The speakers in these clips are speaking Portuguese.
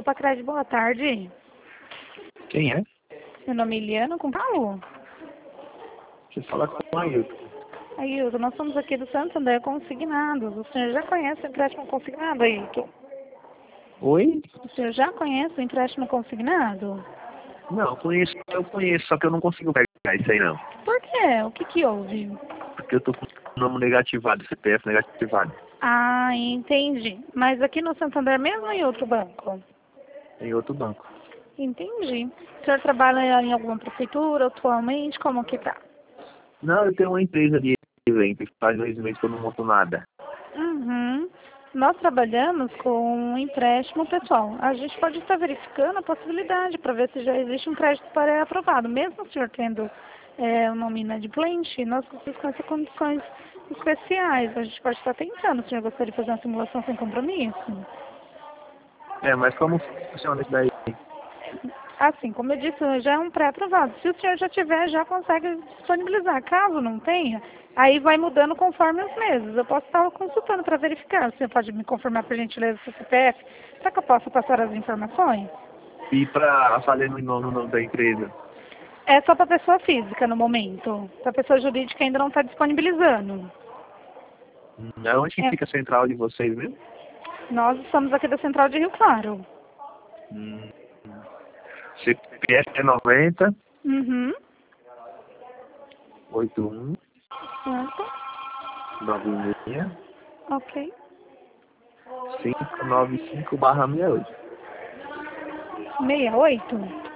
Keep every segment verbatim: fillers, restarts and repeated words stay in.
Copa Crédito, boa tarde. Quem é? Meu nome é Eliana, com Paulo. Você fala com o Ailton. Ailton, nós somos aqui do Santander Consignados. O senhor já conhece o empréstimo consignado, Ailton? Oi? O senhor já conhece o empréstimo consignado? Não, conheço, eu conheço, só que eu não consigo pegar isso aí não. Por quê? O que que houve? Porque eu tô com o nome negativado, C P F negativado. Ah, entendi. Mas aqui no Santander mesmo ou em outro banco? Em outro banco. Entendi. O senhor trabalha em alguma prefeitura atualmente? Como que tá? Não, eu tenho uma empresa de evento, faz dois meses que eu não monto nada. Uhum. Nós trabalhamos com um empréstimo pessoal. A gente pode estar verificando a possibilidade para ver se já existe um crédito para aprovado. Mesmo o senhor tendo é, um nome inadimplente, nós temos com essas condições especiais. A gente pode estar tentando. O senhor gostaria de fazer uma simulação sem compromisso? É, mas como funciona isso daí? Assim, como eu disse, já é um pré-aprovado. Se o senhor já tiver, já consegue disponibilizar. Caso não tenha, aí vai mudando conforme os meses. Eu posso estar consultando para verificar. O senhor pode me confirmar, por gentileza, o seu C P F, para que eu possa passar as informações? E pra fazer no nome, no nome da empresa? É só para pessoa física no momento. Para pessoa jurídica ainda não está disponibilizando. Hum, Onde que É, fica a central de vocês mesmo? nós estamos aqui da Central de Rio Claro. Hum, C P F é noventa, Uhum. oitenta e um, Certo. noventa e seis, Ok. quinhentos e noventa e cinco barra sessenta e oito. sessenta e oito?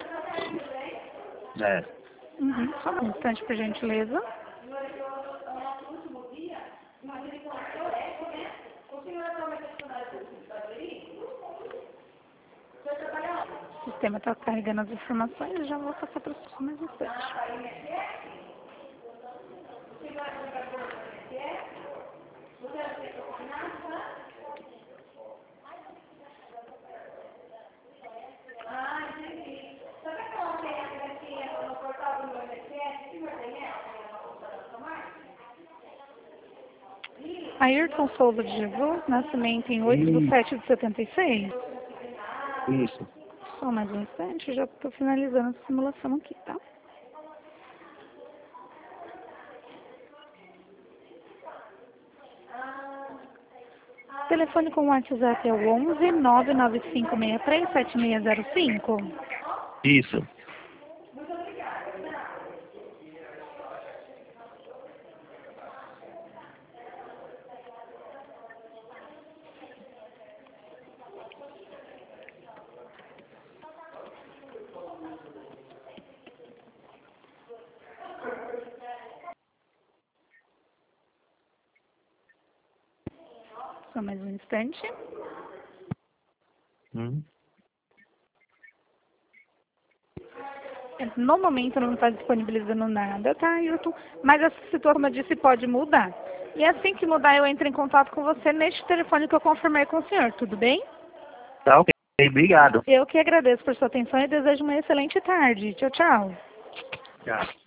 É. Uhum. Só um instante, por gentileza. O sistema está carregando as informações e já vou passar para o senhor mais um instante. Ayrton Souza de Jesus, nascimento em oito de Isso. sete de setenta e seis. Isso. Só mais um instante, já estou finalizando a simulação aqui, tá? Telefone com WhatsApp é o onze nove nove cinco seis três sete seis zero cinco. Isso. Só mais um instante. Hum. No momento não está disponibilizando nada, tá, Ayrton? Mas essa situação, como eu disse, pode mudar. E assim que mudar, eu entro em contato com você neste telefone que eu confirmei com o senhor, tudo bem? Tá ok. Obrigado. Eu que agradeço por sua atenção e desejo uma excelente tarde. Tchau, tchau. Tchau.